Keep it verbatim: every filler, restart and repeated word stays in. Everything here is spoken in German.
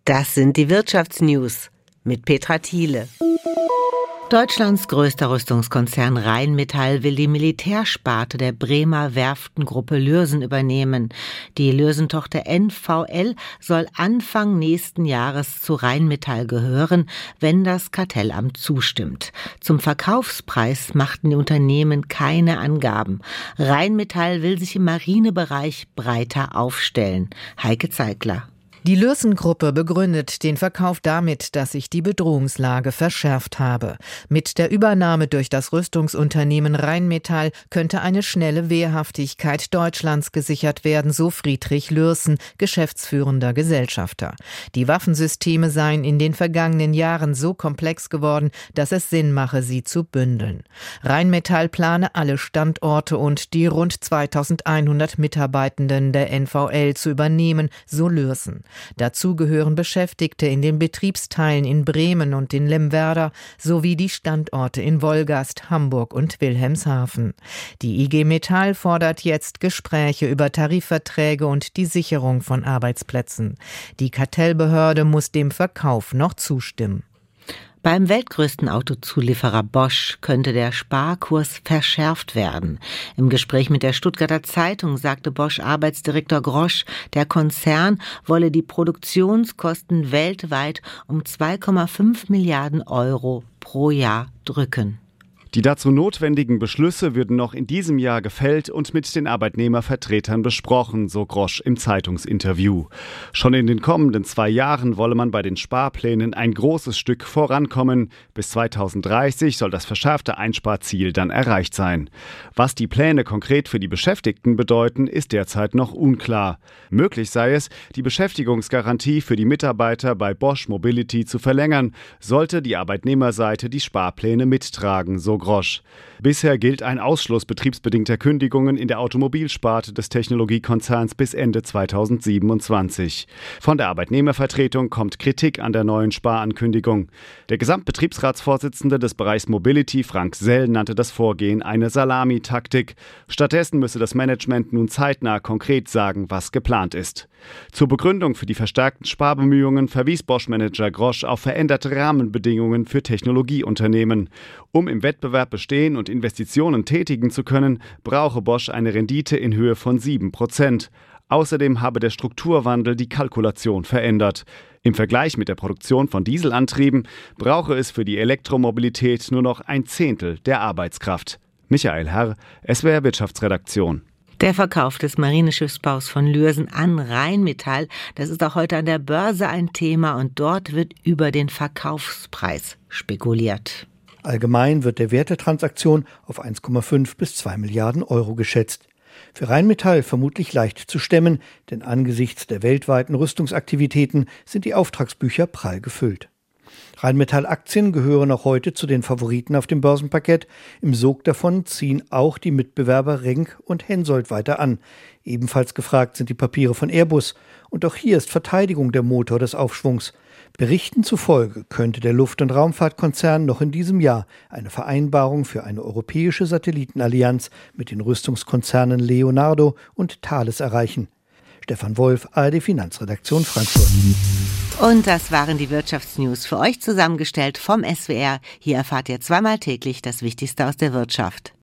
Das sind die Wirtschaftsnews mit Petra Thiele. Deutschlands größter Rüstungskonzern Rheinmetall will die Militärsparte der Bremer Werftengruppe Lürsen übernehmen. Die Lürsen-Tochter N V L soll Anfang nächsten Jahres zu Rheinmetall gehören, wenn das Kartellamt zustimmt. Zum Verkaufspreis machten die Unternehmen keine Angaben. Rheinmetall will sich im Marinebereich breiter aufstellen. Heike Zeigler. Die Lürsen-Gruppe begründet den Verkauf damit, dass sich die Bedrohungslage verschärft habe. Mit der Übernahme durch das Rüstungsunternehmen Rheinmetall könnte eine schnelle Wehrhaftigkeit Deutschlands gesichert werden, so Friedrich Lürsen, geschäftsführender Gesellschafter. Die Waffensysteme seien in den vergangenen Jahren so komplex geworden, dass es Sinn mache, sie zu bündeln. Rheinmetall plane alle Standorte und die rund zweitausendeinhundert Mitarbeitenden der N V L zu übernehmen, so Lürsen. Dazu gehören Beschäftigte in den Betriebsteilen in Bremen und in Lemwerder sowie die Standorte in Wolgast, Hamburg und Wilhelmshaven. Die I G Metall fordert jetzt Gespräche über Tarifverträge und die Sicherung von Arbeitsplätzen. Die Kartellbehörde muss dem Verkauf noch zustimmen. Beim weltgrößten Autozulieferer Bosch könnte der Sparkurs verschärft werden. Im Gespräch mit der Stuttgarter Zeitung sagte Bosch-Arbeitsdirektor Grosch, der Konzern wolle die Produktionskosten weltweit um zwei Komma fünf Milliarden Euro pro Jahr drücken. Die dazu notwendigen Beschlüsse würden noch in diesem Jahr gefällt und mit den Arbeitnehmervertretern besprochen, so Grosch im Zeitungsinterview. Schon in den kommenden zwei Jahren wolle man bei den Sparplänen ein großes Stück vorankommen. Bis zweitausenddreißig soll das verschärfte Einsparziel dann erreicht sein. Was die Pläne konkret für die Beschäftigten bedeuten, ist derzeit noch unklar. Möglich sei es, die Beschäftigungsgarantie für die Mitarbeiter bei Bosch Mobility zu verlängern, sollte die Arbeitnehmerseite die Sparpläne mittragen, so Grosch. Bisher gilt ein Ausschluss betriebsbedingter Kündigungen in der Automobilsparte des Technologiekonzerns bis Ende zweitausendsiebenundzwanzig. Von der Arbeitnehmervertretung kommt Kritik an der neuen Sparankündigung. Der Gesamtbetriebsratsvorsitzende des Bereichs Mobility, Frank Sell, nannte das Vorgehen eine Salamitaktik. Stattdessen müsse das Management nun zeitnah konkret sagen, was geplant ist. Zur Begründung für die verstärkten Sparbemühungen verwies Bosch-Manager Grosch auf veränderte Rahmenbedingungen für Technologieunternehmen. Um im Wettbewerb bestehen und Investitionen tätigen zu können, brauche Bosch eine Rendite in Höhe von sieben Prozent. Außerdem habe der Strukturwandel die Kalkulation verändert. Im Vergleich mit der Produktion von Dieselantrieben brauche es für die Elektromobilität nur noch ein Zehntel der Arbeitskraft. Michael Herr, S W R Wirtschaftsredaktion. Der Verkauf des Marineschiffsbaus von Lürsen an Rheinmetall, das ist auch heute an der Börse ein Thema und dort wird über den Verkaufspreis spekuliert. Allgemein wird der Wert der Transaktion auf eins Komma fünf bis zwei Milliarden Euro geschätzt. Für Rheinmetall vermutlich leicht zu stemmen, denn angesichts der weltweiten Rüstungsaktivitäten sind die Auftragsbücher prall gefüllt. Rheinmetall-Aktien gehören auch heute zu den Favoriten auf dem Börsenparkett. Im Sog davon ziehen auch die Mitbewerber Renk und Hensoldt weiter an. Ebenfalls gefragt sind die Papiere von Airbus. Und auch hier ist Verteidigung der Motor des Aufschwungs. Berichten zufolge könnte der Luft- und Raumfahrtkonzern noch in diesem Jahr eine Vereinbarung für eine europäische Satellitenallianz mit den Rüstungskonzernen Leonardo und Thales erreichen. Stefan Wolf, A R D Finanzredaktion Frankfurt. Und das waren die Wirtschaftsnews für euch zusammengestellt vom S W R. Hier erfahrt ihr zweimal täglich das Wichtigste aus der Wirtschaft.